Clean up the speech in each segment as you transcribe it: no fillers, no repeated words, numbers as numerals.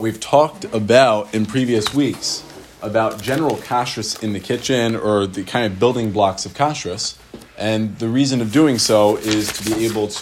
We've talked about in previous weeks about general kashrus in the kitchen, or the kind of building blocks of kashrus, and the reason of doing so is to be able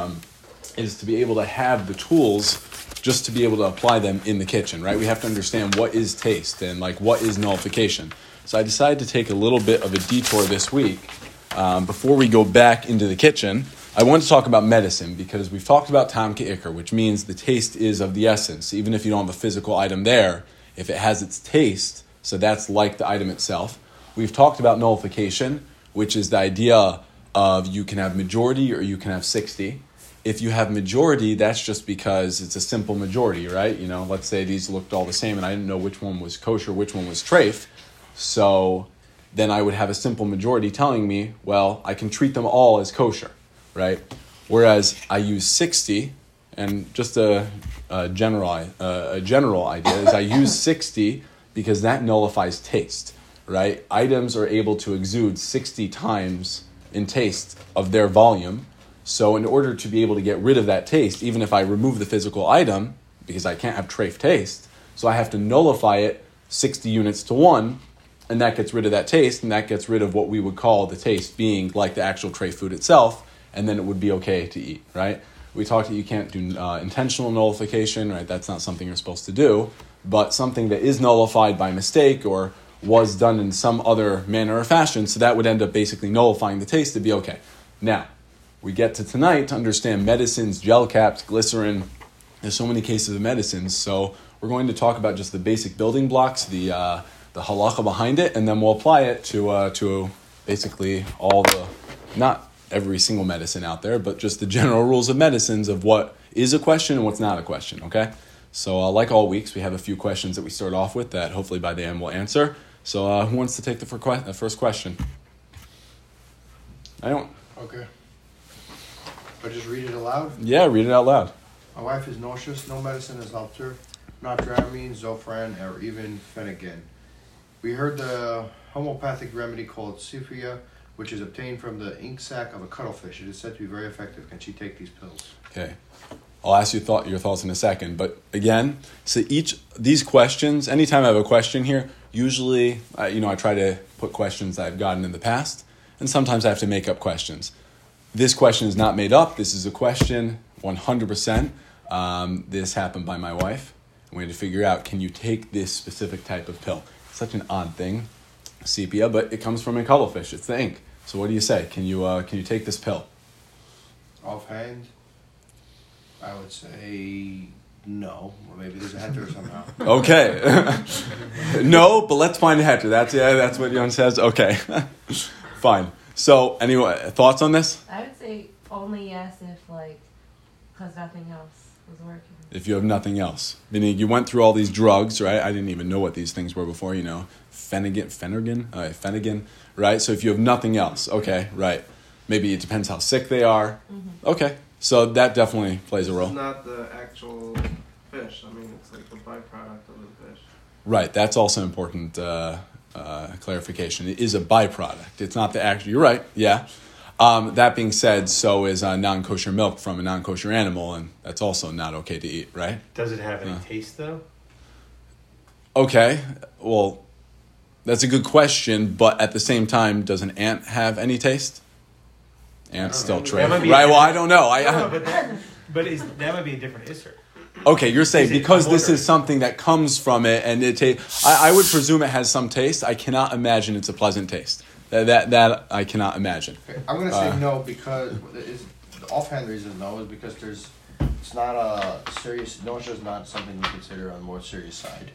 to have the tools just to be able to apply them in the kitchen, right? We have to understand what is taste and what is nullification. So I decided to take a little bit of a detour this week. Before we go back into the kitchen, I want to talk about medicine, because we've talked about tam ke'ikr, which means the taste is of the essence. Even if you don't have a physical item there, if it has its taste, so that's like the item itself. We've talked about nullification, which is the idea of you can have majority or you can have 60. If you have majority, that's just because it's a simple majority, right? Let's say these looked all the same and I didn't know which one was kosher, which one was treif. So then I would have a simple majority telling me, well, I can treat them all as kosher, right? Whereas I use 60, and just a general idea is I use 60 because that nullifies taste, right? Items are able to exude 60 times in taste of their volume. So in order to be able to get rid of that taste, even if I remove the physical item, because I can't have treif taste, so I have to nullify it 60 units to 1, and that gets rid of that taste, and that gets rid of what we would call the taste being like the actual treif food itself, and then it would be okay to eat, right? We talked that you can't do intentional nullification, right? That's not something you're supposed to do, but something that is nullified by mistake or was done in some other manner or fashion, so that would end up basically nullifying the taste to be okay. Now, we get to tonight to understand medicines, gel caps, glycerin. There's so many cases of medicines, so we're going to talk about just the basic building blocks, the halacha behind it, and then we'll apply it to basically all the, not every single medicine out there, but just the general rules of medicines of what is a question and what's not a question, okay? So like all weeks, we have a few questions that we start off with that hopefully by the end we'll answer. So who wants to take the first question? I don't. Okay. But just read it aloud? Yeah, read it out loud. My wife is nauseous. No medicine has helped her. Not Dramamine, Zofran, or even Phenergan. We heard the homeopathic remedy called Cyphria, which is obtained from the ink sac of a cuttlefish. It is said to be very effective. Can she take these pills? Okay. I'll ask you your thoughts in a second. But again, so these questions, anytime I have a question here, usually I try to put questions I've gotten in the past, and sometimes I have to make up questions. This question is not made up. This is a question 100%. This happened by my wife. We had to figure out, can you take this specific type of pill? It's such an odd thing, sepia, but it comes from a cuttlefish. It's the ink. So what do you say? Can you take this pill? Offhand, I would say no. Or maybe there's a heter somehow. Okay. No, but let's find a heter. That's what Yon says. Okay. Fine. So, anyway, thoughts on this? I would say only yes if, because nothing else was working. If you have nothing else. Meaning you went through all these drugs, right? I didn't even know what these things were before, Phenergan, right? So if you have nothing else, okay, right. Maybe it depends how sick they are. Mm-hmm. Okay, so that definitely plays a role. It's not the actual fish. It's like the byproduct of the fish. Right, that's also important clarification. It is a byproduct. It's not the actual. You're right. Yeah. That being said, so is non-kosher milk from a non-kosher animal, and that's also not okay to eat. Right? Does it have any taste though? Okay. Well, that's a good question, but at the same time, does an ant have any taste? Ants still treif, right? Well, I don't know. That might be a different isser. Okay, you're saying because this is something that comes from it, and I would presume it has some taste. I cannot imagine it's a pleasant taste. That I cannot imagine. Okay, I'm going to say no, because the offhand reason no is because it's not a serious, nausea is not something we consider on the more serious side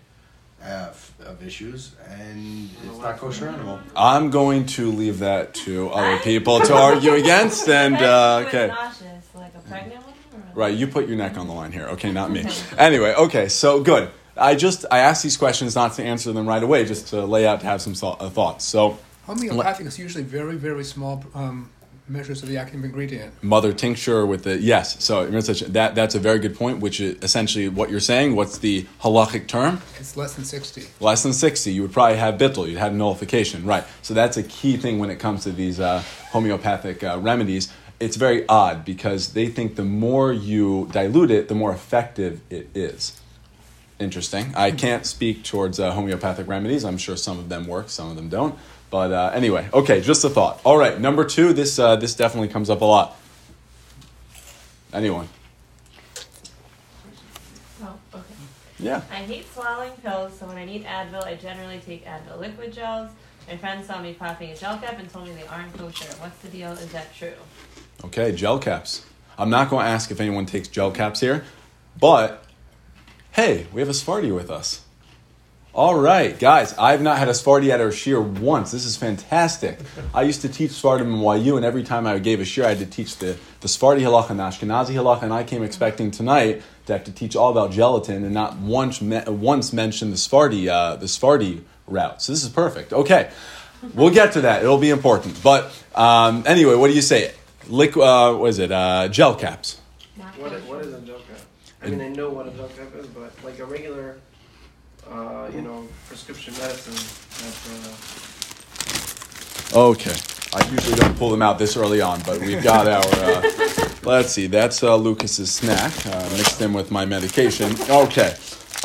of issues, and it's not kosher animal. I'm going to leave that to other people to argue against, and okay. Nauseous, like a pregnant one? Right, you put your neck on the line here. Okay, not me. Anyway, okay, so good. I asked these questions not to answer them right away, just to lay out, to have some thoughts. So, homeopathic is usually very, very small measures of the active ingredient. Mother tincture with the, yes. So that's a very good point, which is essentially what you're saying. What's the halachic term? It's less than 60. Less than 60. You would probably have bittul. You'd have nullification. Right. So that's a key thing when it comes to these homeopathic remedies. It's very odd because they think the more you dilute it, the more effective it is. Interesting. I can't speak towards homeopathic remedies. I'm sure some of them work, some of them don't. But anyway, okay, just a thought. All right, number 2, this definitely comes up a lot. Anyone? Oh, okay. Yeah. I hate swallowing pills, so when I need Advil, I generally take Advil liquid gels. My friends saw me popping a gel cap and told me they aren't kosher. What's the deal? Is that true? Okay, gel caps. I'm not going to ask if anyone takes gel caps here, but hey, we have a Sephardi with us. All right, guys, I've not had a Sephardi at our shir once. This is fantastic. I used to teach Sephardim in YU, and every time I gave a shir, I had to teach the Sephardi halacha and the Ashkenazi halacha, and I came expecting tonight to have to teach all about gelatin and not once mention the Sephardi route. So this is perfect. Okay, we'll get to that. It'll be important. But anyway, what do you say? What is it? Gel caps. Not What kosher. is a gel cap? I mean, I know what a gel cap is, but like a regular, prescription medicine. Okay. I usually don't pull them out this early on, but we've got our, let's see, that's Lucas's snack, mixed in with my medication. Okay.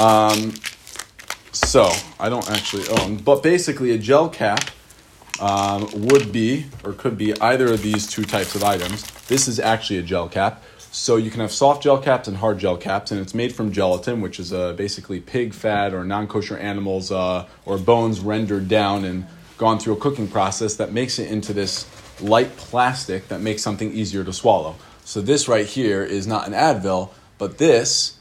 So, I don't actually own, but basically a gel cap would be, or could be, either of these 2 types of items. This is actually a gel cap. So you can have soft gel caps and hard gel caps, and it's made from gelatin, which is basically pig fat or non-kosher animals or bones rendered down and gone through a cooking process that makes it into this light plastic that makes something easier to swallow. So this right here is not an Advil, but this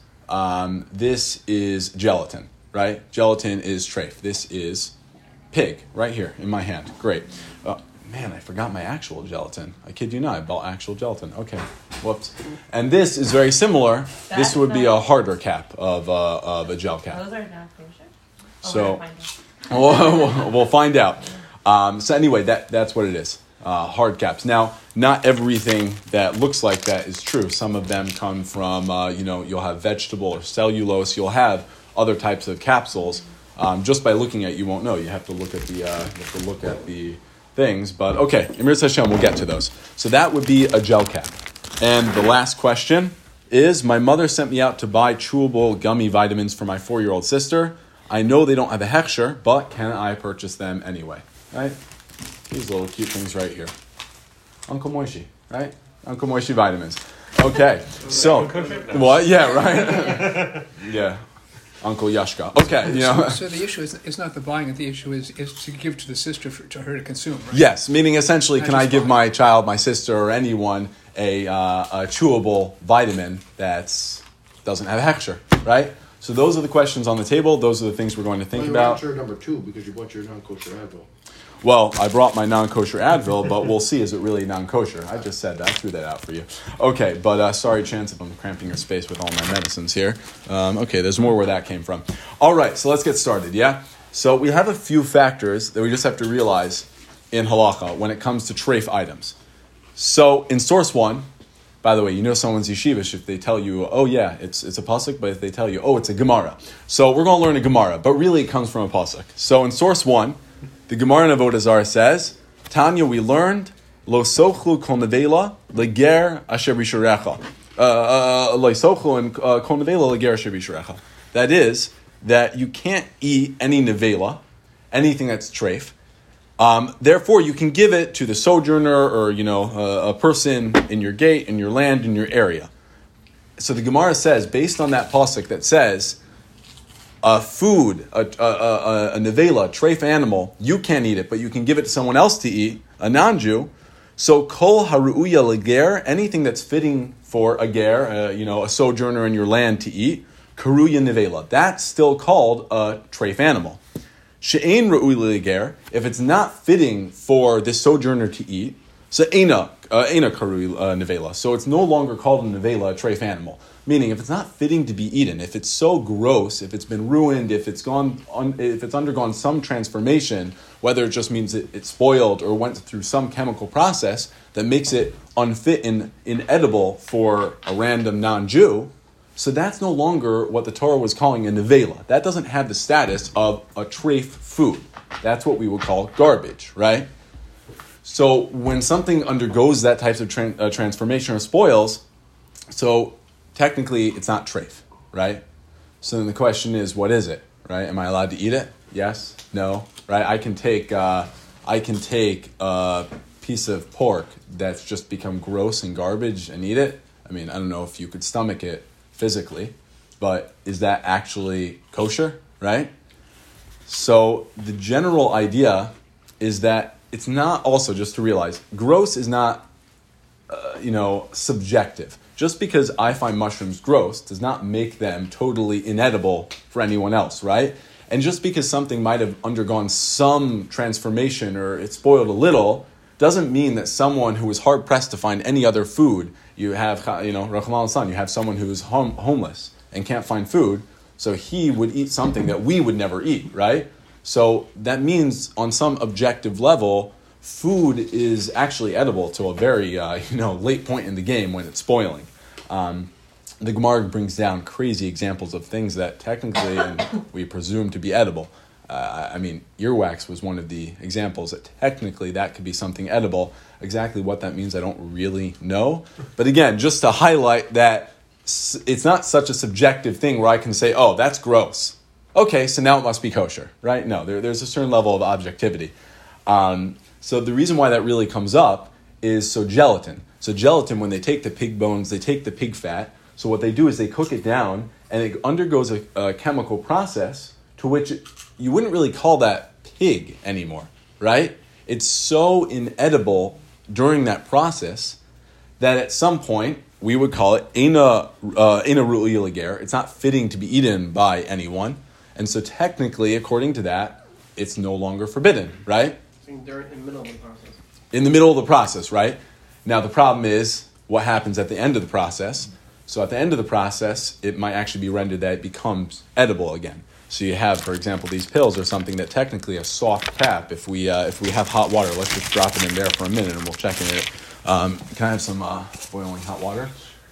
is gelatin, right? Gelatin is treif. This is pig right here in my hand. Great. Man, I forgot my actual gelatin. I kid you not, I bought actual gelatin. Okay, whoops. And this is very similar. This would be a harder cap of a gel cap. Those are not kosher? So- we're gonna find out. We'll find out. So anyway, that's what it is. Hard caps. Now, not everything that looks like that is true. Some of them come from, you'll have vegetable or cellulose. You'll have other types of capsules. Just by looking at it, you won't know. You have to look at the things. But okay, Emir Hashem, we'll get to those. So that would be a gel cap. And the last question is, my mother sent me out to buy chewable gummy vitamins for my 4-year-old sister. I know they don't have a hechsher, but can I purchase them anyway? Right? These little cute things right here. Uncle Moishi, right? Uncle Moishi vitamins. Okay, so, what? Yeah, right? Yeah. Uncle Yashka. Okay, So the issue is not the buying it. The issue is to give to the sister to her to consume. Right? Yes, meaning essentially, Not can I just give buying. my child, my sister, or anyone a chewable vitamin that doesn't have a hechsher, right? So those are the questions on the table. Those are the things we're going to think Well, you about. answered number 2 because you bought your non-kosher Advil. Well, I brought my non-kosher Advil, but we'll see, is it really non-kosher? I just said that. I threw that out for you. Okay, but sorry, Chance, if I'm cramping your space with all my medicines here. Okay, there's more where that came from. All right, so let's get started, yeah? So we have a few factors that we just have to realize in halacha when it comes to treif items. So in source 1, by the way, you know someone's yeshivish if they tell you, oh yeah, it's a pasuk, but if they tell you, oh, it's a Gemara. So we're going to learn a Gemara, but really it comes from a pasuk. So in source 1, the Gemara in Avodah Zarah says, Tanya, we learned, lo sochlu kol nevela leger asher b'shurecha. Lo sochlu and kol nevela leger asher b'shurecha. That is, that you can't eat any nevela, anything that's treif. Therefore, you can give it to the sojourner or, a person in your gate, in your land, in your area. So the Gemara says, based on that pasuk that says, a food, a nevela, treif animal, you can't eat it, but you can give it to someone else to eat, a non-Jew. So kol haru'uya leger, anything that's fitting for a ger, a sojourner in your land to eat, karuya nevela. That's still called a treif animal. She'ein ru'uya leger, if it's not fitting for this sojourner to eat, so eina karuya nevela. So it's no longer called a nevela, a treif animal. Meaning, if it's not fitting to be eaten, if it's so gross, if it's been ruined, if it's undergone some transformation, whether it just means it's spoiled or went through some chemical process that makes it unfit and inedible for a random non-Jew, so that's no longer what the Torah was calling a nevela. That doesn't have the status of a treif food. That's what we would call garbage, right? So when something undergoes that type of transformation or spoils, so technically, it's not treif, right? So then the question is, what is it, right? Am I allowed to eat it? Yes, no, right? I can take a piece of pork that's just become gross and garbage and eat it. I mean, I don't know if you could stomach it physically, but is that actually kosher, right? So the general idea is that it's not, also just to realize, gross is not, subjective. Just because I find mushrooms gross does not make them totally inedible for anyone else, right? And just because something might have undergone some transformation or it spoiled a little, doesn't mean that someone who is hard-pressed to find any other food, you have, Rahman al-San, you have someone who is homeless and can't find food, so he would eat something that we would never eat, right? So that means on some objective level, food is actually edible to a very, late point in the game when it's spoiling. The Gemara brings down crazy examples of things that technically we presume to be edible. Earwax was one of the examples that technically that could be something edible. Exactly what that means, I don't really know. But again, just to highlight that it's not such a subjective thing where I can say, oh, that's gross. Okay, so now it must be kosher, right? No, there's a certain level of objectivity. So the reason why that really comes up is gelatin. So gelatin, when they take the pig bones, they take the pig fat. So what they do is they cook it down, and it undergoes a chemical process to which you wouldn't really call that pig anymore, right? It's so inedible during that process that at some point we would call it eina ru'uy l'ger. It's not fitting to be eaten by anyone. And so technically, according to that, it's no longer forbidden, right? They're in the middle of the process. In the middle of the process, right? Now the problem is what happens at the end of the process. So at the end of the process, it might actually be rendered that it becomes edible again. So you have, for example, these pills are something that technically a soft cap. If we have hot water, let's just drop it in there for a minute and we'll check in it. Can I have some boiling hot water?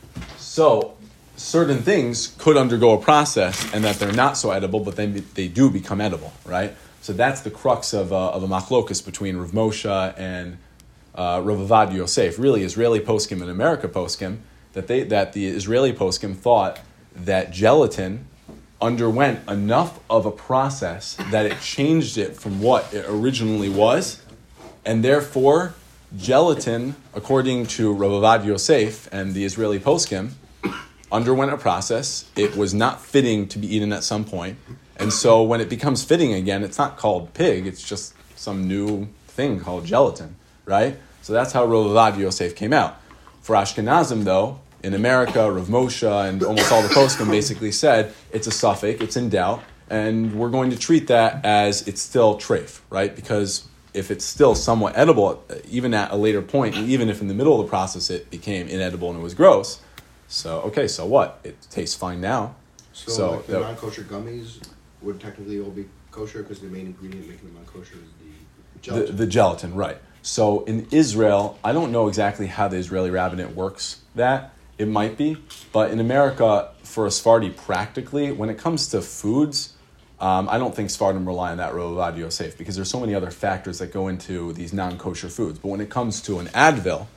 So certain things could undergo a process and that they're not so edible, but then they do become edible, right? So that's the crux of a machlokus between Rav Moshe and Rav Avad Yosef. Really, Israeli poskim and America poskim, that the Israeli poskim thought that gelatin underwent enough of a process that it changed it from what it originally was, and therefore gelatin, according to Rav Avad Yosef and the Israeli poskim, underwent a process. It was not fitting to be eaten at some point. And so when it becomes fitting again, it's not called pig, it's just some new thing called gelatin, right? So that's how Rav Avad Yosef came out. For Ashkenazim, though, in America, Rav Moshe and almost all the poskim basically said it's a suffix, it's in doubt, and we're going to treat that as it's still treif, right? Because if it's still somewhat edible, even at a later point, and even if in the middle of the process it became inedible and it was gross, so what? It tastes fine now. So like the non-kosher gummies would technically all be kosher because the main ingredient making them non-kosher is the gelatin. The gelatin, right. So in Israel, I don't know exactly how the Israeli rabbinate works that. It might be. But in America, for a Sephardi, practically, when it comes to foods, I don't think Sephardim rely on that Rav Avad Yosef because there's so many other factors that go into these non-kosher foods. But when it comes to an Advil,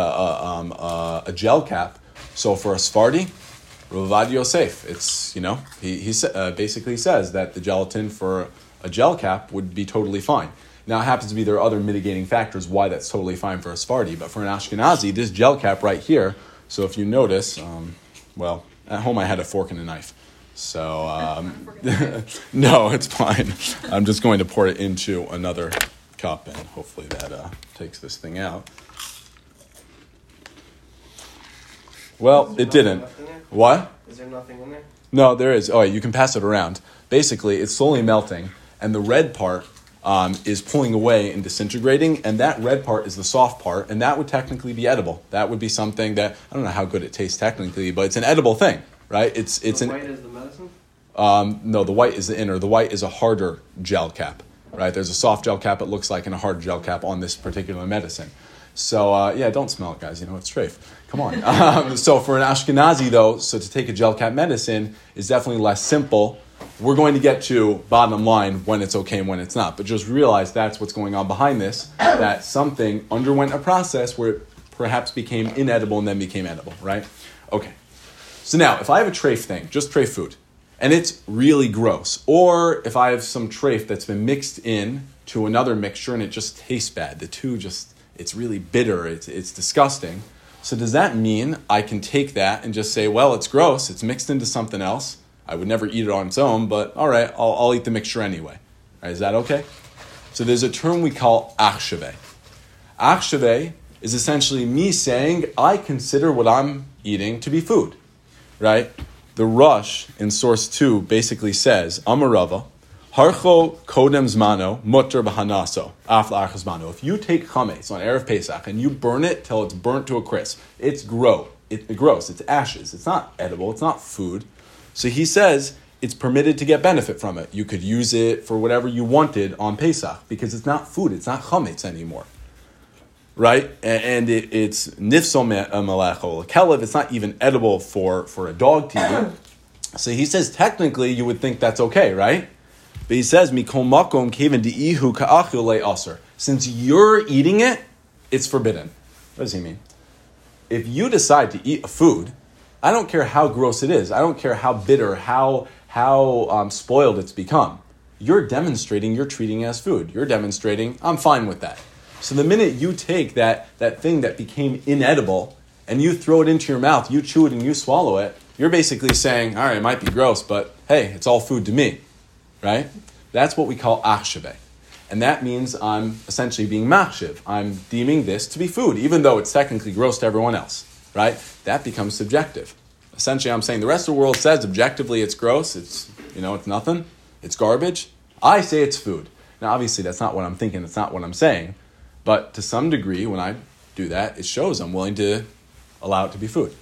a gel cap, so for a Sephardi, Rav Avad Yosef, it's, he basically says that the gelatin for a gel cap would be totally fine. Now, it happens to be there are other mitigating factors why that's totally fine for a Sephardi, but for an Ashkenazi, this gel cap right here, so if you notice, at home I had a fork and a knife. So, no, it's fine. I'm just going to pour it into another cup, and hopefully that takes this thing out. Well, it didn't. What? Is there nothing in there? No, there is. Oh, you can pass it around. Basically, it's slowly melting, and the red part is pulling away and disintegrating, and that red part is the soft part, and that would technically be edible. That would be something that, I don't know how good it tastes technically, but it's an edible thing, right? It's the white is the medicine? No, the white is the inner. The white is a harder gel cap, right? There's a soft gel cap, it looks like, and a hard gel cap on this particular medicine. So, don't smell it, guys. It's treif. Come on. So for an Ashkenazi, though, so to take a gel cap medicine is definitely less simple. We're going to get to bottom line when it's okay and when it's not. But just realize that's what's going on behind this, that something underwent a process where it perhaps became inedible and then became edible, right? Okay. So now, if I have a treif thing, just treif food, and it's really gross. Or if I have some treif that's been mixed in to another mixture and it just tastes bad. The two it's really bitter, it's disgusting. So does that mean I can take that and just say, well, it's gross, it's mixed into something else. I would never eat it on its own, but all right, I'll eat the mixture anyway. All right, is that okay? So there's a term we call achshave. Achshave is essentially me saying, I consider what I'm eating to be food, right? The Rush in source 2 basically says, Amarava, Harcho kodem zmano mutter b'hanaso afla achas zmano. If you take chametz on Erev Pesach and you burn it till it's burnt to a crisp, it's gross. It's ashes. It's not edible. It's not food. So he says it's permitted to get benefit from it. You could use it for whatever you wanted on Pesach because it's not food. It's not chametz anymore. Right? And it's nifsol melechol. Kelev, it's not even edible for a dog to eat. So he says technically you would think that's okay, right? But he says, Mikol makom keven di'ihu ka'achil le'aser. Since you're eating it, it's forbidden. What does he mean? If you decide to eat a food, I don't care how gross it is. I don't care how bitter, how spoiled it's become. You're demonstrating you're treating it as food. You're demonstrating, I'm fine with that. So the minute you take that thing that became inedible and you throw it into your mouth, you chew it and you swallow it, you're basically saying, all right, it might be gross, but hey, it's all food to me, right? That's what we call achshave. And that means I'm essentially being machshiv. I'm deeming this to be food, even though it's technically gross to everyone else, right? That becomes subjective. Essentially, I'm saying the rest of the world says objectively it's gross, it's nothing, it's garbage. I say it's food. Now, obviously, that's not what I'm thinking, it's not what I'm saying, but to some degree, when I do that, it shows I'm willing to allow it to be food.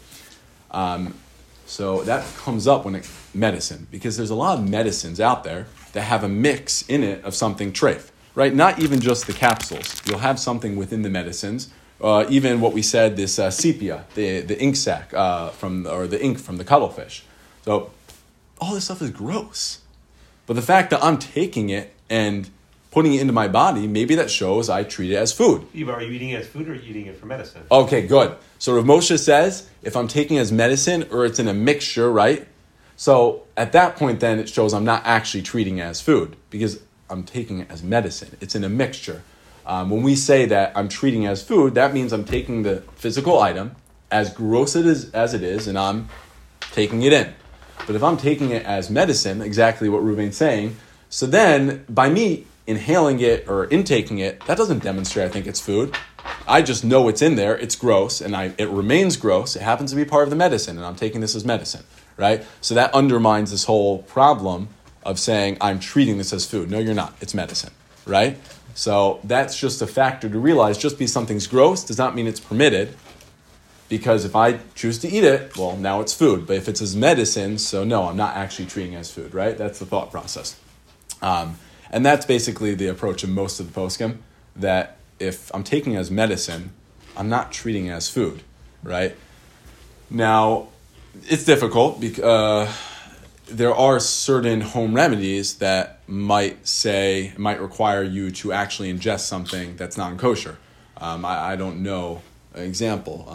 So that comes up when medicine, because there's a lot of medicines out there that have a mix in it of something treif, right? Not even just the capsules. You'll have something within the medicines, even what we said, this sepia, the ink sac the ink from the cuttlefish. So all this stuff is gross. But the fact that I'm taking it and putting it into my body, maybe that shows I treat it as food. Are you eating it as food or are you eating it for medicine? Okay, good. So Rav Moshe says, if I'm taking it as medicine or it's in a mixture, right? So at that point, then it shows I'm not actually treating it as food because I'm taking it as medicine. It's in a mixture. When we say that I'm treating it as food, that means I'm taking the physical item, as gross as it is, and I'm taking it in. But if I'm taking it as medicine, exactly what Ruben's saying, so then by me inhaling it or intaking it, that doesn't demonstrate I think it's food. I just know it's in there, it's gross, and it remains gross. It happens to be part of the medicine, and I'm taking this as medicine, right? So that undermines this whole problem of saying I'm treating this as food. No, you're not. It's medicine, right? So that's just a factor to realize. Just because something's gross does not mean it's permitted, because if I choose to eat it, well, now it's food. But if it's as medicine, so no, I'm not actually treating it as food, right? That's the thought process. And that's basically the approach of most of the poskim, that if I'm taking it as medicine, I'm not treating it as food, right? Now, it's difficult because there are certain home remedies that might require you to actually ingest something that's non-kosher. I don't know an example.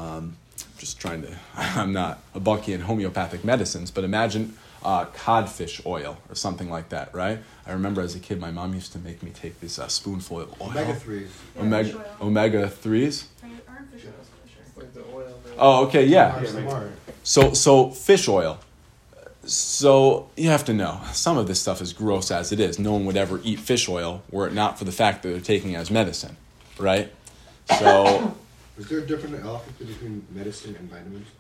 I'm not a bucky in homeopathic medicines, but imagine codfish oil or something like that, right? I remember as a kid, my mom used to make me take this spoonful of oil. Omega-3s. Omega-3s? Like the oil. Oh, okay, yeah. Smart. So fish oil. So you have to know, some of this stuff is gross as it is. No one would ever eat fish oil were it not for the fact that they're taking it as medicine, right? So... Is there a difference between medicine and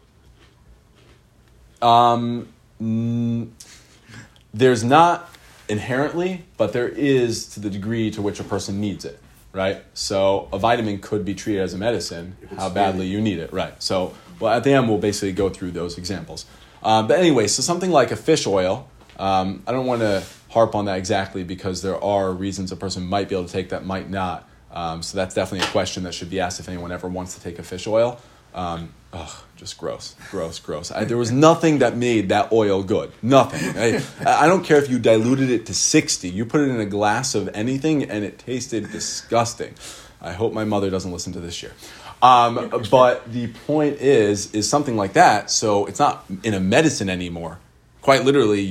vitamins? There's not inherently, but there is to the degree to which a person needs it, right? So a vitamin could be treated as a medicine, how badly you need it, right? So at the end, we'll basically go through those examples. But anyway, so something like a fish oil, I don't want to harp on that exactly because there are reasons a person might be able to take that, might not. So that's definitely a question that should be asked if anyone ever wants to take a fish oil. Just gross. There was nothing that made that oil good. Nothing. I don't care if you diluted it to 60. You put it in a glass of anything and it tasted disgusting. I hope my mother doesn't listen to this year. But the point is something like that. So it's not in a medicine anymore. Quite literally, you're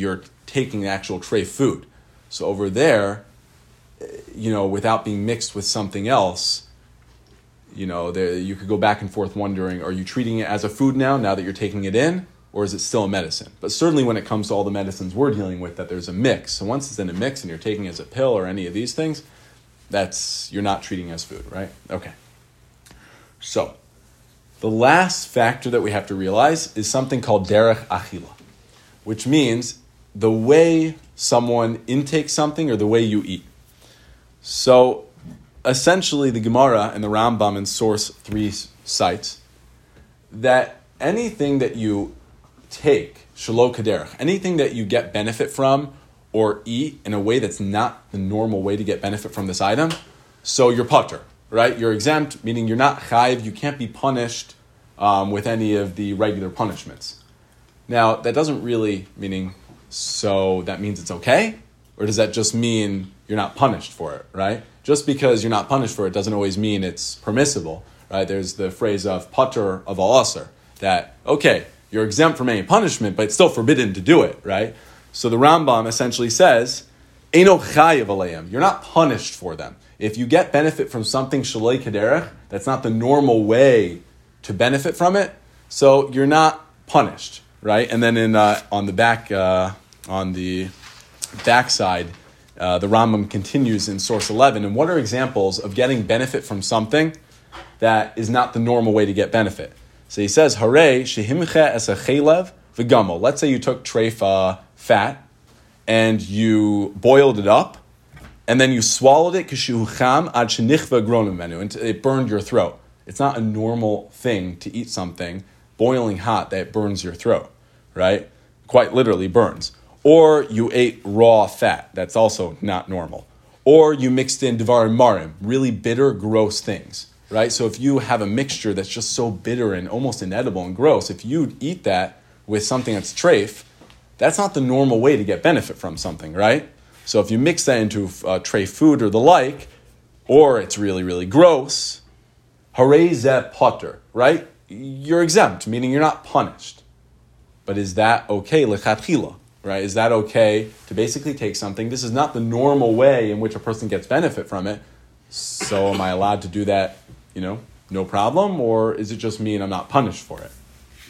taking the actual tray food. So over there, without being mixed with something else, you could go back and forth wondering, are you treating it as a food now that you're taking it in, or is it still a medicine? But certainly when it comes to all the medicines we're dealing with, that there's a mix. So once it's in a mix and you're taking it as a pill or any of these things, you're not treating as food, right? Okay. So the last factor that we have to realize is something called derech achila, which means the way someone intakes something or the way you eat. So essentially the Gemara and the Rambam in source 3 cites that anything that you take, shelo kaderech, anything that you get benefit from or eat in a way that's not the normal way to get benefit from this item, so you're patur, right? You're exempt, meaning you're not chayiv, you can't be punished with any of the regular punishments. Now, that doesn't really, so that means it's okay? Or does that just mean you're not punished for it, right? Just because you're not punished for it doesn't always mean it's permissible, right? There's the phrase of patur of al asr, that, okay, you're exempt from any punishment, but it's still forbidden to do it, right? So the Rambam essentially says, Eino chayiv aleim, you're not punished for them. If you get benefit from something shalei kaderech, that's not the normal way to benefit from it, so you're not punished, right? And then on the back side, the Rambam continues in source 11. And what are examples of getting benefit from something that is not the normal way to get benefit? So he says, Hare shehimche es a chelev v'gamol. Let's say you took treif fat and you boiled it up, and then you swallowed it kishucham ad shenichva gronim menu, and it burned your throat. It's not a normal thing to eat something boiling hot that burns your throat, right? Quite literally burns. Or you ate raw fat. That's also not normal. Or you mixed in devarim marim, really bitter, gross things, right? So if you have a mixture that's just so bitter and almost inedible and gross, if you eat that with something that's treif, that's not the normal way to get benefit from something, right? So if you mix that into treif food or the like, or it's really, really gross, harei zeh potter, right? You're exempt, meaning you're not punished. But is that okay lechatchila? Right? Is that okay to basically take something? This is not the normal way in which a person gets benefit from it. So am I allowed to do that, no problem? Or is it just me and I'm not punished for it?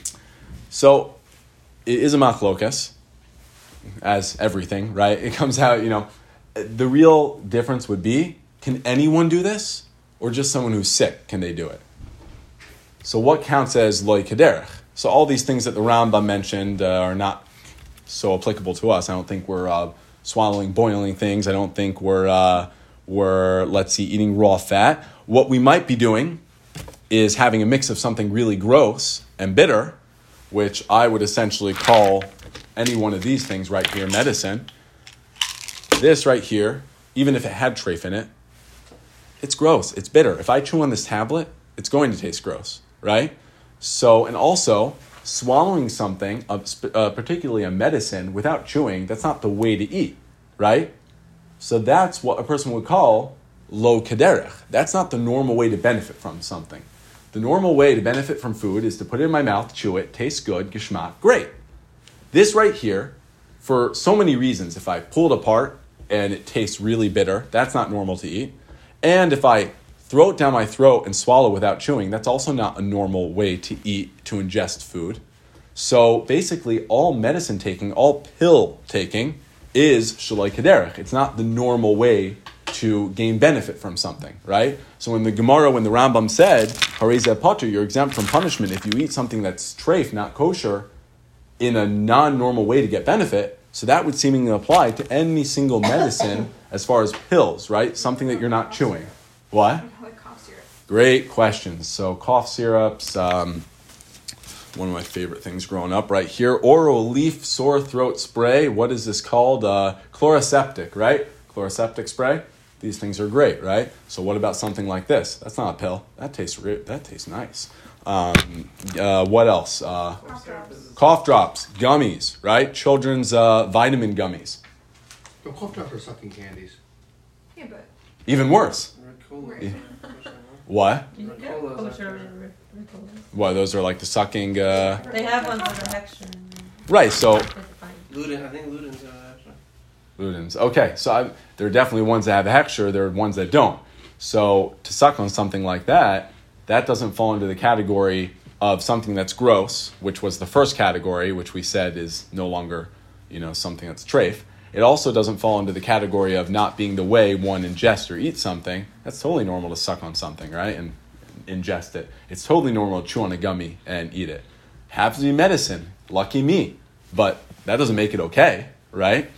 So it is a machlokas, as everything, right? It comes out, the real difference would be, can anyone do this? Or just someone who's sick, can they do it? So what counts as loy kaderech? So all these things that the Rambam mentioned are not so applicable to us. I don't think we're swallowing boiling things. I don't think we're eating raw fat. What we might be doing is having a mix of something really gross and bitter, which I would essentially call any one of these things right here medicine. This right here, even if it had treif in it, it's gross. It's bitter. If I chew on this tablet, it's going to taste gross, right? So, and also, swallowing something, particularly a medicine, without chewing, that's not the way to eat, right? So that's what a person would call lo kaderech. That's not the normal way to benefit from something. The normal way to benefit from food is to put it in my mouth, chew it, tastes good, geschmack, great. This right here, for so many reasons, if I pull it apart and it tastes really bitter, that's not normal to eat. And if I throw it down my throat and swallow without chewing, that's also not a normal way to eat, to ingest food. So basically, all medicine taking, all pill taking is shaloi kaderech. It's not the normal way to gain benefit from something, right? So when the Gemara, when the Rambam said, harei zeh potter, you're exempt from punishment if you eat something that's treif, not kosher, in a non-normal way to get benefit, so that would seemingly apply to any single medicine as far as pills, right? Something that you're not chewing. What? Great questions. So cough syrups, one of my favorite things growing up right here. Oral leaf sore throat spray. What is this called? Chloroseptic, right? Chloroseptic spray. These things are great, right? So what about something like this? That's not a pill. That tastes nice. What else? Cough drops, gummies, right? Children's vitamin gummies. The cough drops are sucking candies. Yeah, but Even worse. Right. What? Kosher. What? Those are like the sucking. They have ones with a hextrin. Right. So Luden, I think Luden's Udins. Okay, so there are definitely ones that have a hechsher, there are ones that don't. So to suck on something like that, that doesn't fall into the category of something that's gross, which was the first category, which we said is no longer, something that's treif. It also doesn't fall into the category of not being the way one ingests or eats something. That's totally normal to suck on something, right? And ingest it. It's totally normal to chew on a gummy and eat it. Happens to be medicine. Lucky me. But that doesn't make it okay, right?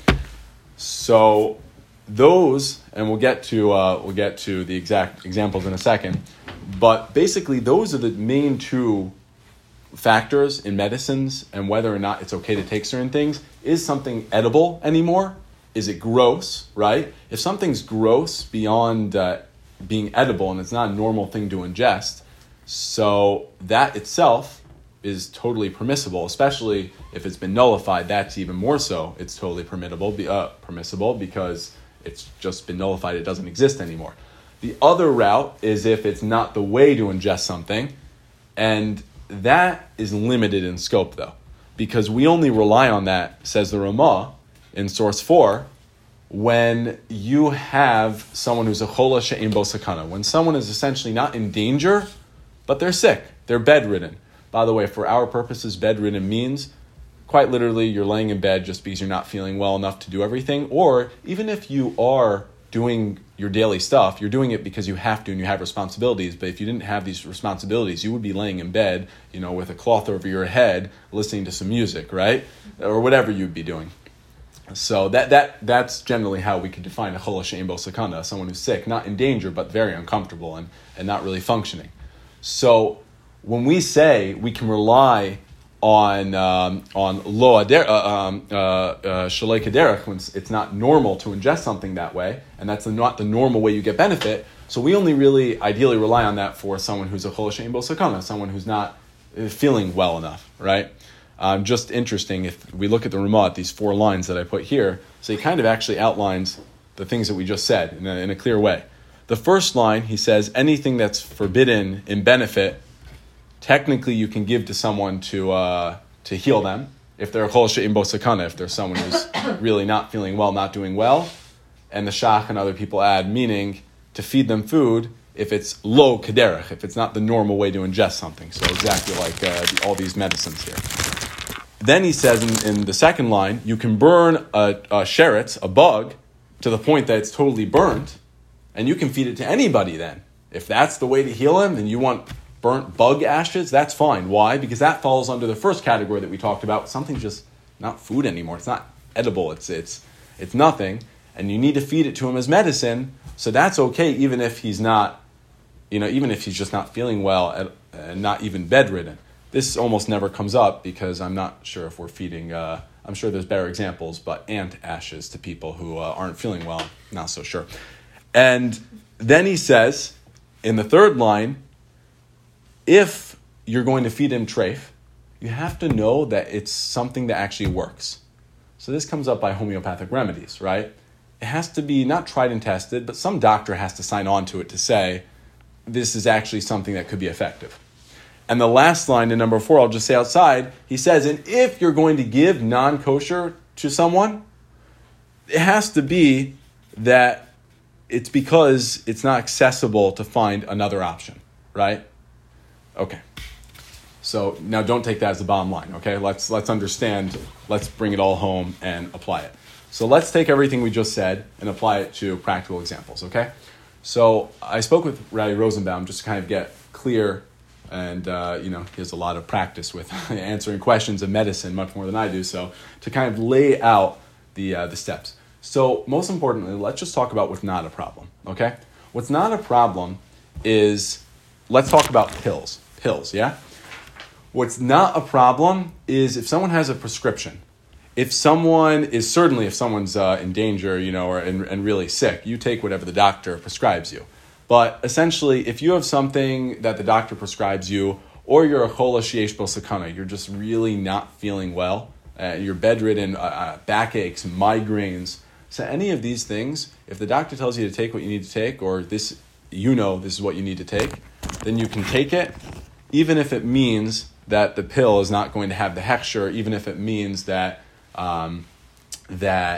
So those, and we'll get to the exact examples in a second, but basically those are the main two factors in medicines and whether or not it's okay to take certain things. Is something edible anymore? Is it gross, right? If something's gross beyond being edible and it's not a normal thing to ingest, so that itself is totally permissible, especially if it's been nullified. That's even more so. It's totally permissible because it's just been nullified. It doesn't exist anymore. The other route is if it's not the way to ingest something, and that is limited in scope, though, because we only rely on that, says the Ramah in source 4, when you have someone who's a chola she'ein bo sakana, when someone is essentially not in danger, but they're sick, they're bedridden. By the way, for our purposes, bedridden means quite literally you're laying in bed just because you're not feeling well enough to do everything, or even if you are doing your daily stuff, you're doing it because you have to and you have responsibilities. But if you didn't have these responsibilities, you would be laying in bed, with a cloth over your head, listening to some music, right? Or whatever you'd be doing. So that's generally how we could define a chola she'ein bo sakana, someone who's sick, not in danger, but very uncomfortable and not really functioning. So when we say we can rely on lo shalei kaderech, when it's not normal to ingest something that way, and that's not the normal way you get benefit. So we only really ideally rely on that for someone who's a chola she'ein bo sakana, someone who's not feeling well enough, right? Just interesting, if we look at the Ramah, at these 4 lines that I put here, so he kind of actually outlines the things that we just said in a clear way. The first line, he says, anything that's forbidden in benefit, technically you can give to someone to heal them. If they're a chola she'ein bo sakana, if there's someone who's really not feeling well, not doing well, and the shach and other people add, meaning to feed them food if it's lo kaderech, if it's not the normal way to ingest something. So exactly like all these medicines here. Then he says in the second line, you can burn a sheretz, a bug, to the point that it's totally burnt, and you can feed it to anybody then. If that's the way to heal him, then you want burnt bug ashes, that's fine. Why? Because that falls under the first category that we talked about. Something's just not food anymore. It's not edible. It's nothing, and you need to feed it to him as medicine. So that's okay, even if he's not, even if he's just not feeling well and not even bedridden. This almost never comes up because I'm not sure if we're feeding. I'm sure there's better examples, but ant ashes to people who aren't feeling well, not so sure. And then he says in the third line, if you're going to feed him treif, you have to know that it's something that actually works. So this comes up by homeopathic remedies, right? It has to be not tried and tested, but some doctor has to sign on to it to say, this is actually something that could be effective. And the last line in number 4, I'll just say outside, he says, and if you're going to give non-kosher to someone, it has to be that it's because it's not accessible to find another option, right? Okay. So now don't take that as the bottom line, okay? Let's understand, let's bring it all home and apply it. So let's take everything we just said and apply it to practical examples, okay? So I spoke with Rabbi Rosenbaum just to kind of get clear, and he has a lot of practice with answering questions of medicine, much more than I do, so to kind of lay out the steps. So most importantly, let's just talk about what's not a problem, okay? What's not a problem is, let's talk about pills, yeah? What's not a problem is if someone has a prescription. If someone's in danger, and really sick, you take whatever the doctor prescribes you. But essentially, if you have something that the doctor prescribes you, or you're a chola she'ein bo sakana, you're just really not feeling well, you're bedridden, backaches, migraines. So any of these things, if the doctor tells you to take what you need to take, or this is what you need to take, then you can take it, even if it means that the pill is not going to have the hechsher, even if it means that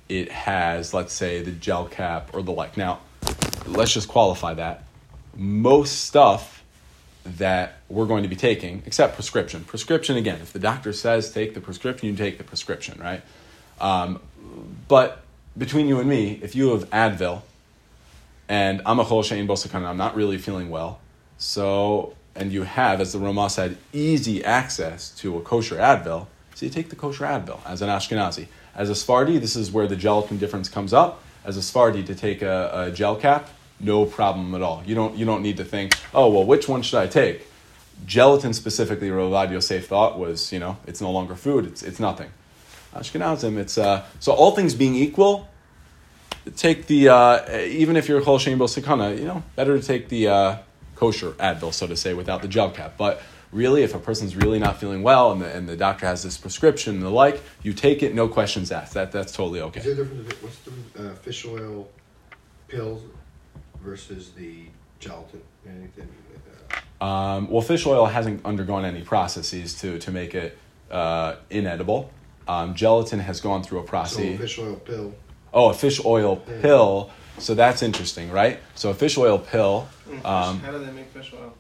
it has, let's say, the gel cap or the like. Now, let's just qualify that. Most stuff that we're going to be taking, except prescription. Prescription, again, if the doctor says take the prescription, you take the prescription, right? But between you and me, if you have Advil, and I'm a chol she'ein bo sakana, I'm not really feeling well, so, and you have, as the Ramah said, easy access to a kosher Advil, so you take the kosher Advil as an Ashkenazi. As a Sephardi, this is where the gelatin difference comes up. As a Sephardi, to take a gel cap, no problem at all. You don't need to think, oh, well, which one should I take? Gelatin specifically, Rav Ovadia Yosef thought was, it's no longer food, it's nothing. Ashkenazim, it's, so all things being equal, take the, even if you're chol she'ein bo sakana, better to take the kosher Advil, so to say, without the gel cap. But really, if a person's really not feeling well and the doctor has this prescription and the like, you take it, no questions asked. That's totally okay. Is there a difference? What's the fish oil pills versus the gelatin? Anything like that? Well, fish oil hasn't undergone any processes to make it inedible. Gelatin has gone through a process. So a fish oil pill. Oh, a fish oil pill. So that's interesting, right? So a fish oil pill. How do they make fish oil?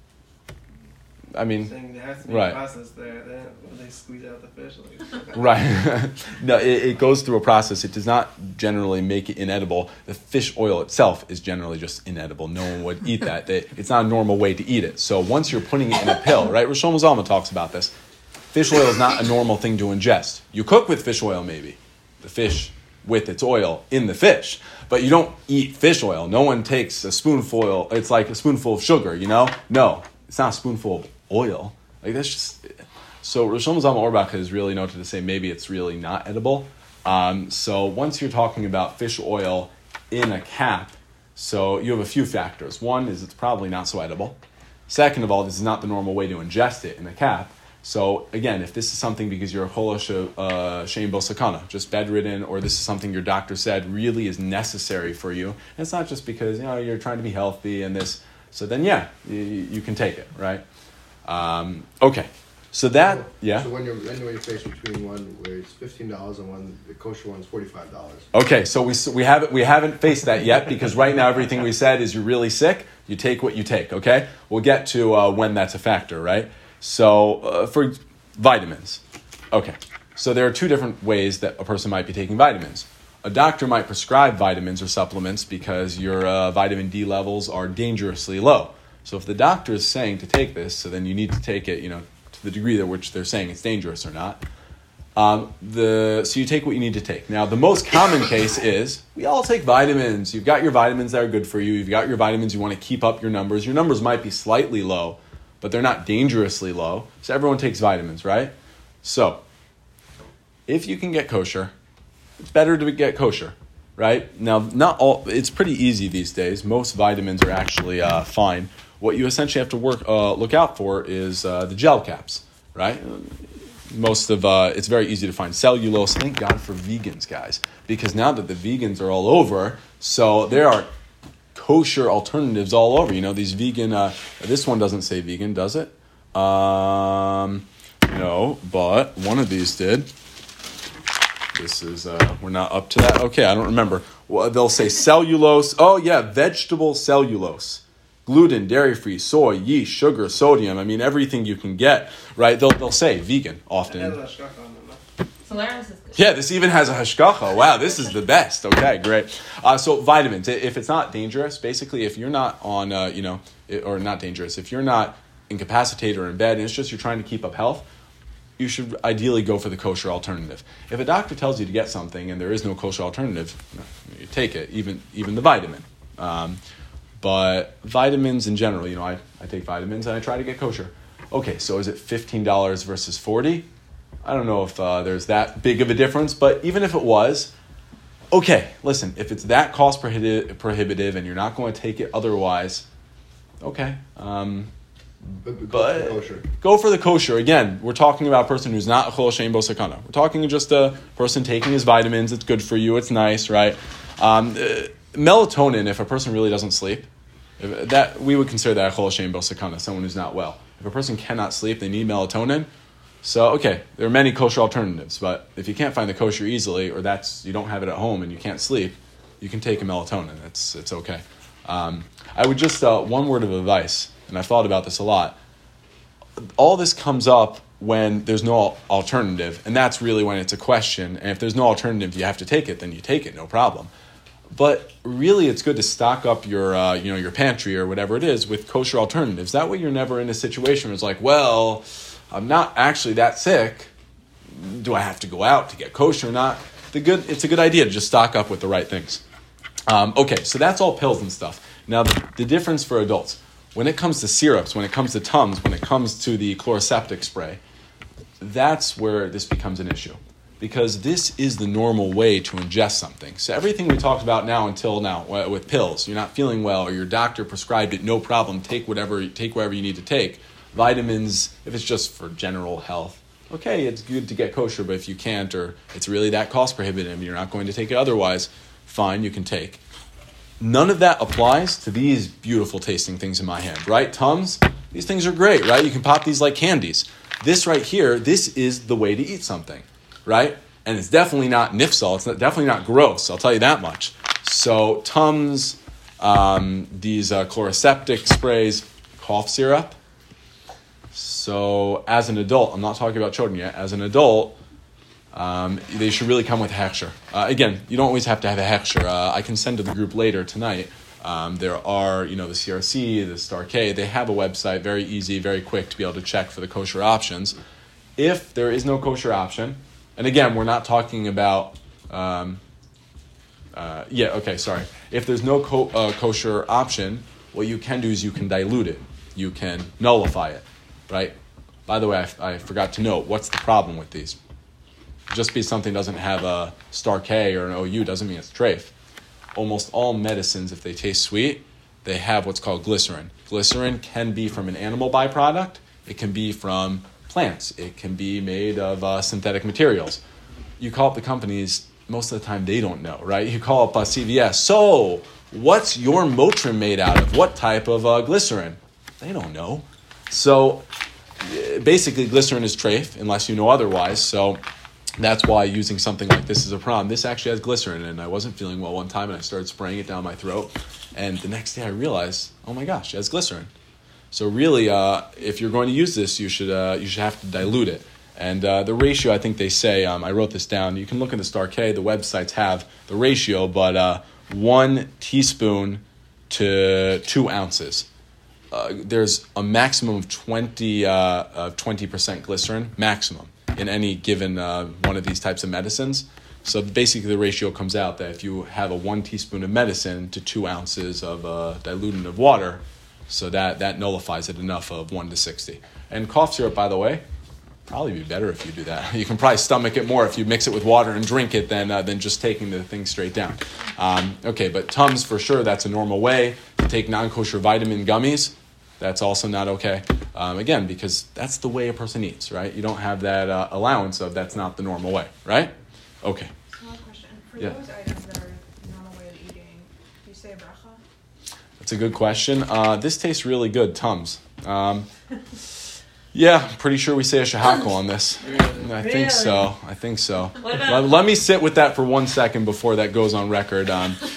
I mean, Saying there has to be right. a process there. Then they squeeze out the fish. Right. No, it goes through a process. It does not generally make it inedible. The fish oil itself is generally just inedible. No one would eat that. It's not a normal way to eat it. So once you're putting it in a pill, right? Rosh Zalman talks about this. Fish oil is not a normal thing to ingest. You cook with fish oil, maybe. The fish with its oil in the fish. But you don't eat fish oil. No one takes a spoonful. It's like a spoonful of sugar, No, it's not a spoonful of oil. Like, that's just... So Rosh Zalman Auerbach is really noted to say maybe it's really not edible. So once you're talking about fish oil in a cap, so you have a few factors. One is it's probably not so edible. Second of all, this is not the normal way to ingest it in a cap. So again, if this is something because you're a chol she'ein bo sakana, just bedridden, or this is something your doctor said really is necessary for you, and it's not just because you're trying to be healthy and this, so then you can take it, right? Okay, so that So when you're faced between one where it's $15 and one the kosher one's $45. Okay, so we haven't faced that yet because right now everything we said is you're really sick, you take what you take. Okay, we'll get to when that's a factor, right? So for vitamins, okay. So there are two different ways that a person might be taking vitamins. A doctor might prescribe vitamins or supplements because your vitamin D levels are dangerously low. So if the doctor is saying to take this, so then you need to take it, to the degree that which they're saying it's dangerous or not. So you take what you need to take. Now, the most common case is we all take vitamins. You've got your vitamins that are good for you. You've got your vitamins. You want to keep up your numbers. Your numbers might be slightly low, but they're not dangerously low. So everyone takes vitamins, right? So if you can get kosher, it's better to get kosher, right? Now, not all. It's pretty easy these days. Most vitamins are actually fine. What you essentially have to look out for is the gel caps, right? Most of it's very easy to find cellulose. Thank God for vegans, guys, because now that the vegans are all over, so there are kosher alternatives all over. These vegan. This one doesn't say vegan, does it? No, but one of these did. This is we're not up to that. Okay, I don't remember. Well, they'll say cellulose. Oh yeah, vegetable cellulose. Gluten, dairy-free, soy, yeast, sugar, sodium. I mean, everything you can get, right? They'll say vegan often. Solaris is good. Yeah, this even has a hashgacha. Wow, this is the best. Okay, great. So vitamins, if it's not dangerous, basically if you're not on, or not dangerous, if you're not incapacitated or in bed and it's just you're trying to keep up health, you should ideally go for the kosher alternative. If a doctor tells you to get something and there is no kosher alternative, you take it, even the vitamin. But vitamins in general, I take vitamins and I try to get kosher. Okay, so is it $15 versus $40? I don't know if there's that big of a difference, but even if it was, okay, listen, if it's that cost prohibitive and you're not going to take it otherwise, okay. But go for the kosher. Again, we're talking about a person who's not a chol she'ein bo sakana. We're talking just a person taking his vitamins. It's good for you. It's nice, right? Melatonin, if a person really doesn't sleep, that we would consider that a chol she'ein bo sakana, someone who's not well. If a person cannot sleep, they need melatonin. So, okay, there are many kosher alternatives, but if you can't find the kosher easily, or you don't have it at home and you can't sleep, you can take a melatonin. It's okay. I would just, one word of advice, and I've thought about this a lot. All this comes up when there's no alternative, and that's really when it's a question. And if there's no alternative, you have to take it, then you take it, no problem. But really, it's good to stock up your pantry or whatever it is with kosher alternatives. That way, you're never in a situation where it's like, well, I'm not actually that sick. Do I have to go out to get kosher or not? It's a good idea to just stock up with the right things. Okay, so that's all pills and stuff. Now, the difference for adults. When it comes to syrups, when it comes to Tums, when it comes to the chloroseptic spray, that's where this becomes an issue. Because this is the normal way to ingest something. So everything we talked about until now, with pills, you're not feeling well or your doctor prescribed it, no problem, take wherever you need to take. Vitamins, if it's just for general health, okay, it's good to get kosher, but if you can't or it's really that cost prohibitive, you're not going to take it otherwise, fine, you can take. None of that applies to these beautiful tasting things in my hand, right? Tums, these things are great, right? You can pop these like candies. This right here, this is the way to eat something, right? And it's definitely not nifsal. It's definitely not gross. I'll tell you that much. So Tums, these chloroseptic sprays, cough syrup. So as an adult, I'm not talking about children yet. As an adult, they should really come with a hechsher. Again, you don't always have to have a hechsher. I can send to the group later tonight. There are, the CRC, the Star K. They have a website, very easy, very quick to be able to check for the kosher options. If there is no kosher option, and again, we're not talking about, If there's no kosher option, what you can do is you can dilute it. You can nullify it, right? By the way, I forgot to note, what's the problem with these? Just because something doesn't have a Star K or an OU doesn't mean it's treif. Almost all medicines, if they taste sweet, they have what's called glycerin. Glycerin can be from an animal byproduct. It can be from plants. It can be made of synthetic materials. You call up the companies, most of the time they don't know, right? You call up CVS. So, what's your Motrin made out of? What type of glycerin? They don't know. So, basically, glycerin is treif, unless you know otherwise. So, that's why using something like this is a problem. This actually has glycerin, and I wasn't feeling well one time, and I started spraying it down my throat. And the next day I realized, oh my gosh, it has glycerin. So really, if you're going to use this, you should have to dilute it. And the ratio, I think they say, I wrote this down. You can look in the Star K. The websites have the ratio, but 1 teaspoon to 2 ounces. There's a maximum of 20% glycerin, maximum, in any given one of these types of medicines. So basically the ratio comes out that if you have a 1 teaspoon of medicine to 2 ounces of dilutant of water, so that nullifies it enough of 1 to 60. And cough syrup, by the way, probably be better if you do that. You can probably stomach it more if you mix it with water and drink it than just taking the thing straight down. But Tums, for sure, that's a normal way. To take non-kosher vitamin gummies, that's also not okay. Again, because that's the way a person eats, right? You don't have that allowance of that's not the normal way, right? Okay. Small question. For Yeah. those items that are normal way of eating, do you say bracha? That's a good question. This tastes really good, Tums. Yeah, I'm pretty sure we say a shahakal on this. I think so. What about- Let me sit with that for 1 second before that goes on record.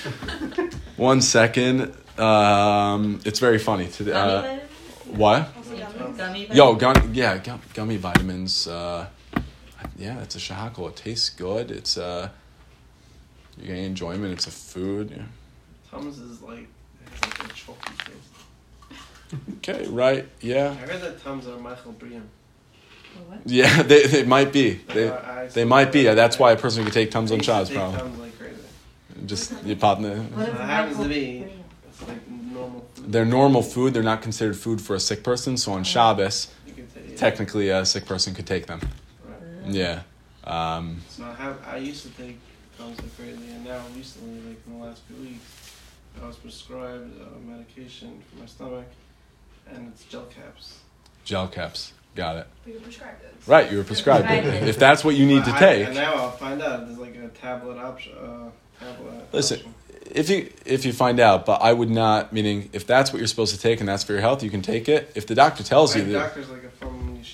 1 second. It's very funny. Gummy vitamins? What? Also gummy Yo, gummy vitamins. It's a shahakal. It tastes good. It's you're getting enjoyment. It's a food. Yeah. Tums is like, it's like a chalky taste. Okay, right? Yeah. I heard that Tums are Michael Briam. What? Yeah, they might be. They might be. That's why a person could take Tums on Shabbos, Take probably. Tums like crazy. Just you pop in What the. is It happens to Michael be, Briam? it's like normal food. They're normal food. They're not considered food for a sick person. So on Shabbos, You can take it. technically a sick person could take them. Right. Yeah. So I used to take Tums like crazy, and now recently, like in the last few weeks, I was prescribed medication for my stomach, and it's gel caps. Gel caps. Got it. But you prescribed it. Right, you were prescribed it. If that's what you need to And take. now I'll find out there's like a tablet option. Listen, option. if you find out, but I would not. Meaning, if that's what you're supposed to take and that's for your health, you can take it. If the doctor tells My you that. doctor's like from yeshiva, like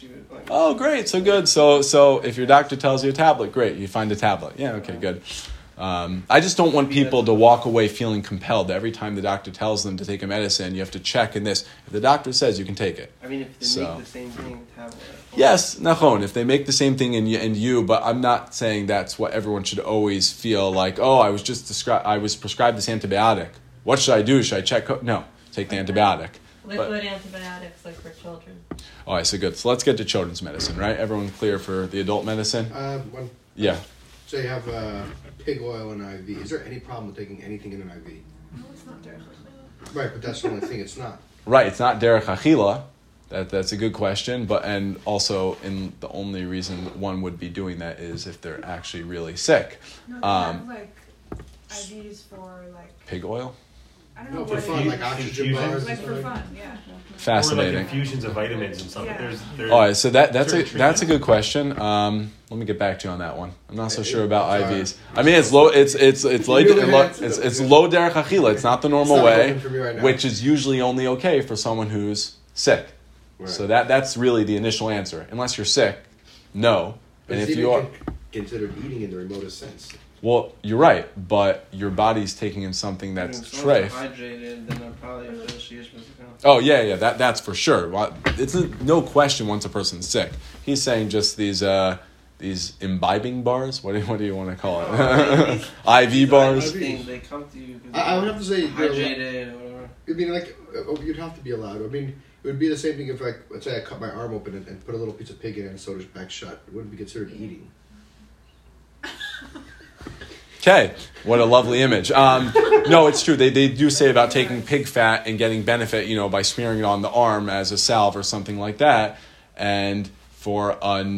Oh, great, so good. So if your doctor tells you a tablet, great, you find a tablet. Yeah, okay, good. I just don't want people to walk away feeling compelled that every time the doctor tells them to take a medicine, you have to check in this. If the doctor says you can take it. I mean, if they make the same thing, tablet. Yes, nachon, if they make the same thing in you, but I'm not saying that's what everyone should always feel like, oh, I was prescribed this antibiotic. What should I do? Should I check? No, take the antibiotic. Liquid antibiotics, like for children. All right, so good. So let's get to children's medicine, right? Everyone clear for the adult medicine? Yeah. Say you have pig oil and IV. Is there any problem with taking anything in an IV? No, it's not there. Right, but that's the only thing it's not. Right, it's not derech achila. That's a good question, and also the only reason one would be doing that is if they're actually really sick. No, they have like IVs for like Pig oil? I don't know No, for what fun, it like is. oxygen Infusions? bars. Like and for stuff fun, yeah. Fascinating. Or like infusions of vitamins and stuff. Yeah. There's All right, so that's a Certain good question. Let me get back to you on that one. I'm not so sure about Sorry. IVs. I mean, it's low. It's low. You really had to- It's low derech achila. It's not the normal It's not way, working for me right now. which is usually only okay for someone who's sick. Right. So that's really the initial answer. Unless you're sick, no. But And it's if even you are, considered eating in the remotest sense. well, you're right. But your body's taking in something that's If someone's treif. hydrated, then they're probably associated with the Oh yeah, that's for sure. It's no question once a person's sick. He's saying just these imbibing bars. What do you want to call it? IV bars. IV. They come to you because I would have to say you're hydrated or whatever. I mean, like, you'd have to be allowed. I mean, it would be the same thing if, like, let's say I cut my arm open and put a little piece of pig in it and sewed it back shut. It wouldn't be considered eating. Okay, what a lovely image. No, it's true. They do say about taking pig fat and getting benefit, by smearing it on the arm as a salve or something like that. And for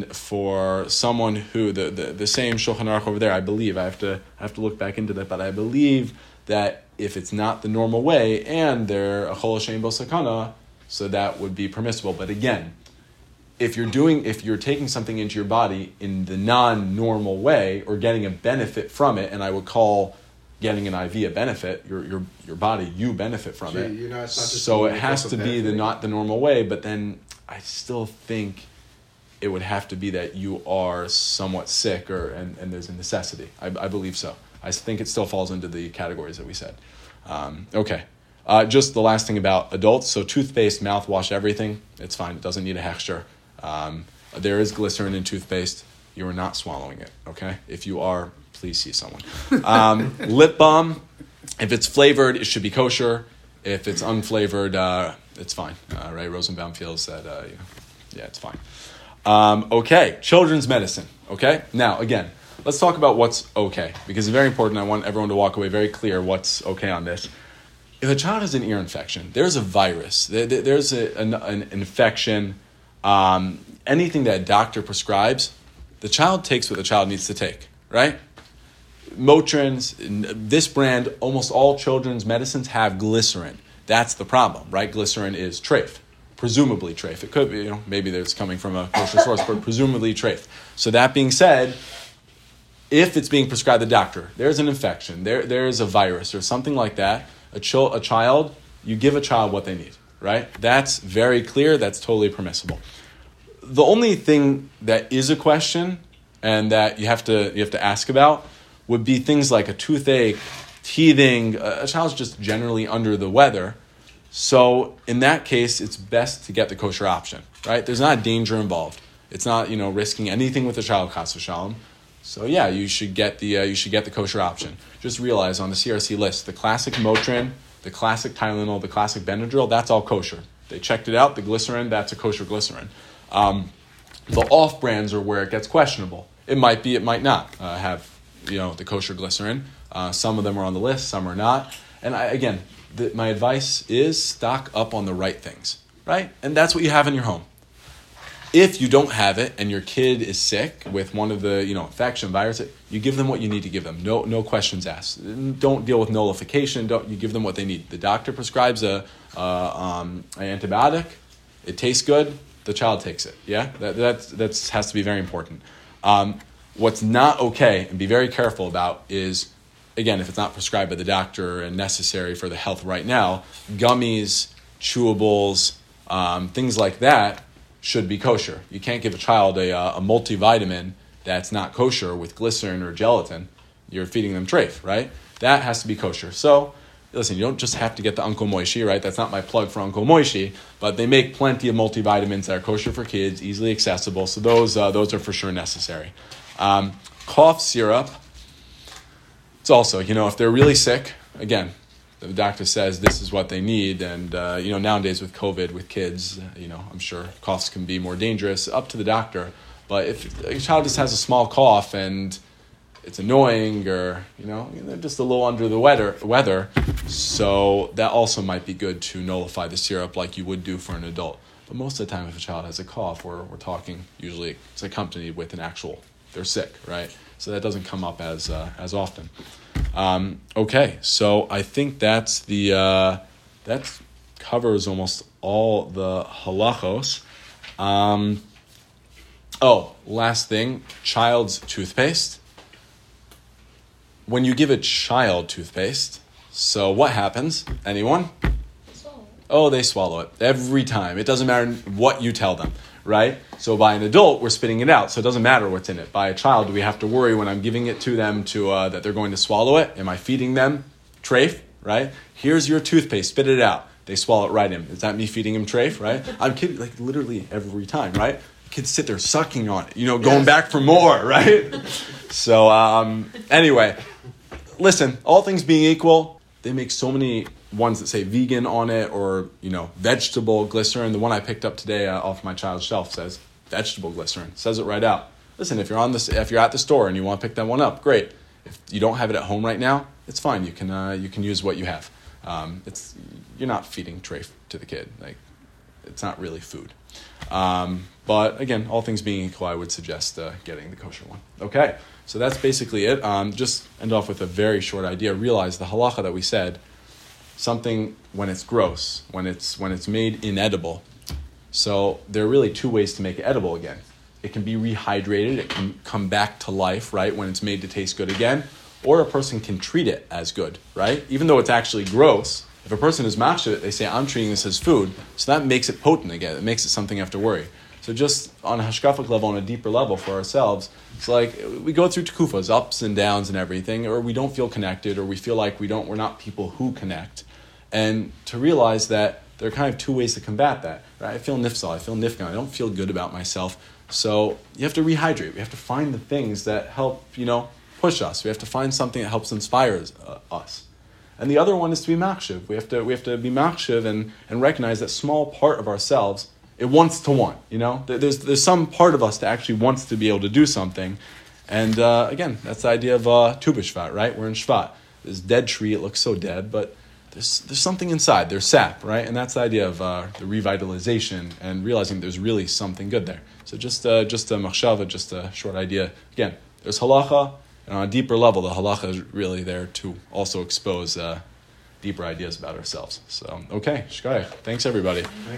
someone who the same Shulchan Aruch over there, I believe I have to look back into that, but I believe that if it's not the normal way and they're a chol hashem bo sakana, so that would be permissible. But again, if you're taking something into your body in the non-normal way or getting a benefit from it, and I would call getting an IV a benefit, your body, you benefit from it. You're not, it's not just So eating, it has it's to also be benefiting. not the normal way, but then I still think it would have to be that you are somewhat sick and there's a necessity. I believe so. I think it still falls into the categories that we said. Okay. Just the last thing about adults. So toothpaste, mouthwash, everything, it's fine. It doesn't need a hechsher. There is glycerin in toothpaste. You are not swallowing it, okay? If you are, please see someone. Lip balm, if it's flavored, it should be kosher. If it's unflavored, it's fine. Ray Rosenbaum feels that, yeah, it's fine. Okay, children's medicine, okay? Now, again, let's talk about what's okay, because it's very important. I want everyone to walk away very clear what's okay on this. If a child has an ear infection, there's a virus, there's an infection, anything that a doctor prescribes, the child takes what the child needs to take, right? Motrins, this brand, almost all children's medicines have glycerin. That's the problem, right? Glycerin is treif, presumably treif. It could be, maybe it's coming from a kosher source, but presumably treif. So that being said, if it's being prescribed by the doctor, there's an infection, there's a virus or something like that, a child, you give a child what they need, right? That's very clear. That's totally permissible. The only thing that is a question and that you have to ask about would be things like a toothache, teething. A child's just generally under the weather. So in that case, it's best to get the kosher option, right? There's not danger involved. It's not risking anything with the child, chas v'shalom. So yeah, you should get the kosher option. Just realize on the CRC list, the classic Motrin, the classic Tylenol, the classic Benadryl, that's all kosher. They checked it out. The glycerin, that's a kosher glycerin. The off brands are where it gets questionable. It might be, it might not have the kosher glycerin. Some of them are on the list, some are not. And my advice is stock up on the right things, right? And that's what you have in your home. If you don't have it and your kid is sick with one of the infection, virus, you give them what you need to give them. No questions asked. Don't deal with nullification. You give them what they need. The doctor prescribes an antibiotic. It tastes good. The child takes it. Yeah, that has to be very important. What's not okay, and be very careful about, is, again, if it's not prescribed by the doctor and necessary for the health right now, gummies, chewables, things like that. should be kosher. You can't give a child a multivitamin that's not kosher with glycerin or gelatin. You're feeding them treif, right? That has to be kosher. So, listen, you don't just have to get the Uncle Moishi, right? That's not my plug for Uncle Moishi, but they make plenty of multivitamins that are kosher for kids, easily accessible. So those are for sure necessary. Cough syrup. It's also, if they're really sick, again, the doctor says this is what they need, and nowadays with COVID, with kids, I'm sure coughs can be more dangerous. Up to the doctor, but if a child just has a small cough and it's annoying, or they're just a little under the weather, so that also might be good to nullify the syrup like you would do for an adult. But most of the time, if a child has a cough, we're talking usually it's accompanied with they're sick, right? So that doesn't come up as often. Okay, so I think that covers almost all the halachos. Last thing, child's toothpaste. When you give a child toothpaste, so what happens? Anyone? Oh, they swallow it every time. It doesn't matter what you tell them, right? So by an adult, we're spitting it out, so it doesn't matter what's in it. By a child, do we have to worry when I'm giving it to them that they're going to swallow it? Am I feeding them treif, right? Here's your toothpaste, spit it out. They swallow it right in. Is that me feeding them treif, right? I'm kidding, like literally every time, right? Kids sit there sucking on it, going back for more, right? So anyway, listen, all things being equal, they make so many ones that say vegan on it or, vegetable glycerin. The one I picked up today off my child's shelf says vegetable glycerin. Says it right out. Listen, if you're at the store and you want to pick that one up, great. If you don't have it at home right now, it's fine. You can use what you have. You're not feeding treif to the kid. Like, it's not really food. But again, all things being equal, I would suggest getting the kosher one. Okay, so that's basically it. Just end off with a very short idea. Realize the halacha that we said, something when it's gross, when it's made inedible. So there are really two ways to make it edible again. It can be rehydrated. It can come back to life, right, when it's made to taste good again. Or a person can treat it as good, right? Even though it's actually gross, if a person is machshir, they say, I'm treating this as food, so that makes it potent again. It makes it something you have to worry. So just on a hashkafic level, on a deeper level for ourselves, it's like we go through tekufas, ups and downs and everything, or we don't feel connected, or we feel like we're not people who connect. And to realize that there are kind of two ways to combat that, right? I feel nifsal, I feel nifgan, I don't feel good about myself. So you have to rehydrate. We have to find the things that help, push us. We have to find something that helps inspire us. And the other one is to be machshav. We have to be machshav and recognize that small part of ourselves, it wants to want. There's some part of us that actually wants to be able to do something. And again, that's the idea of Tu B'Shvat, right? We're in Shvat. This dead tree, it looks so dead, but there's something inside. There's sap, right? And that's the idea of the revitalization and realizing there's really something good there. So just a machshava, just a short idea. Again, there's halacha, and on a deeper level, the halacha is really there to also expose deeper ideas about ourselves. So, okay, shkayach. Thanks, everybody.